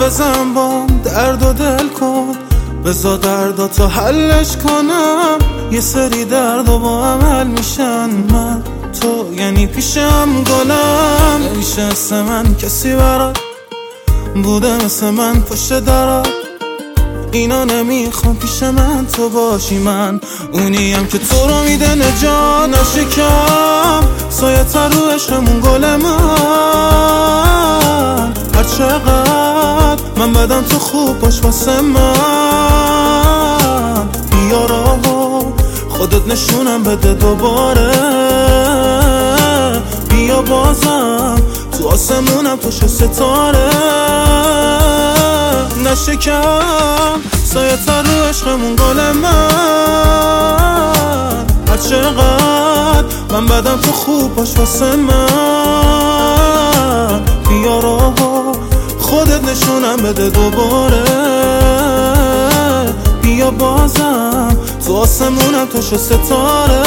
بزن بام درد و دل کن، بذار درداتو حلش کنم. یه سری درد و با هم حل میشن. من تو یعنی پیشم گلم، نمیشه مثل من کسی برات بوده مثل من پشت درات. اینا نمیخوام پیش من تو باشی، من اونیم که تو رو میده نجات. نشکم سایه تر رو عشقمون گل من، هر چقدر من بدم تو خوب باش واسه من. بیا راهو خودت نشونم بده دوباره، بیا بازم تو آسمونم پشت ستاره. نشکم سایه تر رو عشقمون گل من، هر چقدر من بدم تو خوب باش واسه من. بیا راهو خودت نشونم بده دوباره، بیا بازم تو آسمونم پشت ستاره.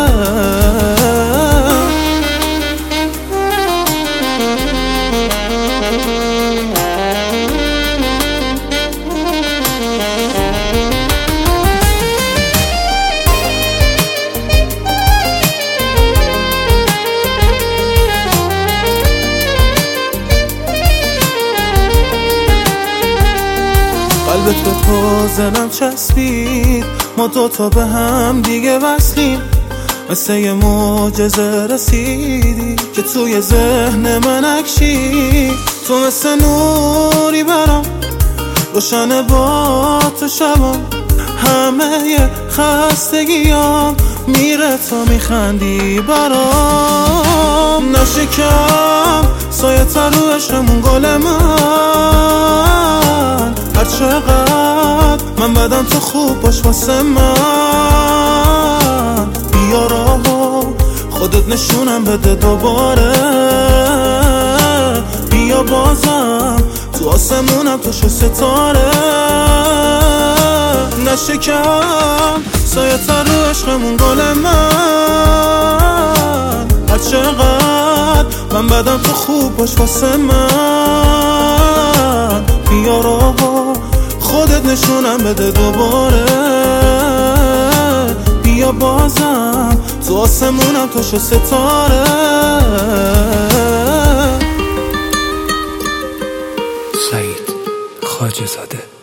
قلبت به تو زنم چسبید، ما دوتا به هم دیگه وصلیم. مثل یه معجزه رسیدی که توی ذهن من عکشی. تو مثل نوری برام روشن با تو شبام، همه خستگیام میره تا میخندی برام. نشکم سایه تر رو عشقمون گل من، هر چقدر من بدم تو خوب باش واسه من. بیا راهو خودت نشونم بده دوباره، بیا بازم تو آسمونم پشت ستاره. نشکم سایه تر رو عشقمون گل من، هر چقدر من بدم تو خوب باش واسه من. بیا راهو خودت نشونم بده دوباره، بیا بازم تو آسمونم پشت ستاره. سعید خواجه زاده.